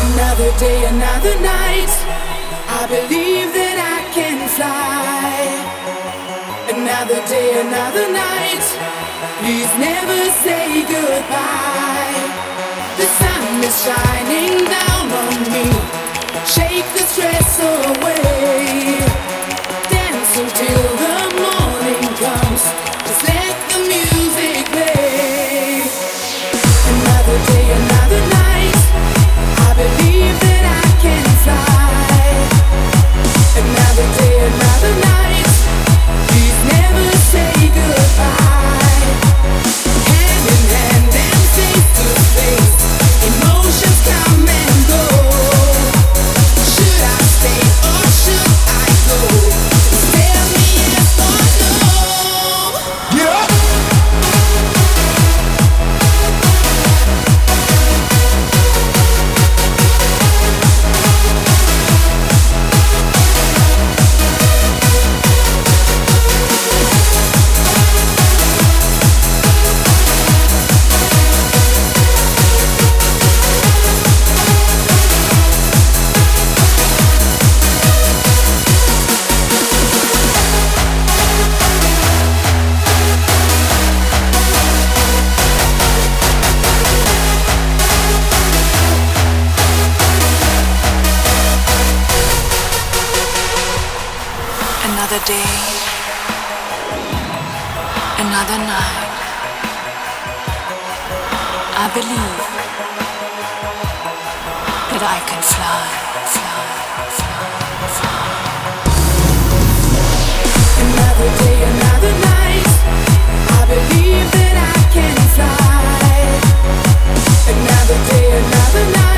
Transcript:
Another day, another night. I believe that I can fly. Another day, another night. Please never say goodbye. The sun is shining down on me. Shake the stress away. Dance until the morning comes. Just let the music play. Another day, another night. I believe that I can fly. Another day, another night. Please never say goodbye. Hand in hand and face to face. Emotions come and go. Should I stay or should I go? Tell me yes or no. Yeah. Another day, another night. I believe that I can fly, fly, fly, fly. Another day, another night. I believe that I can fly. Another day, another night.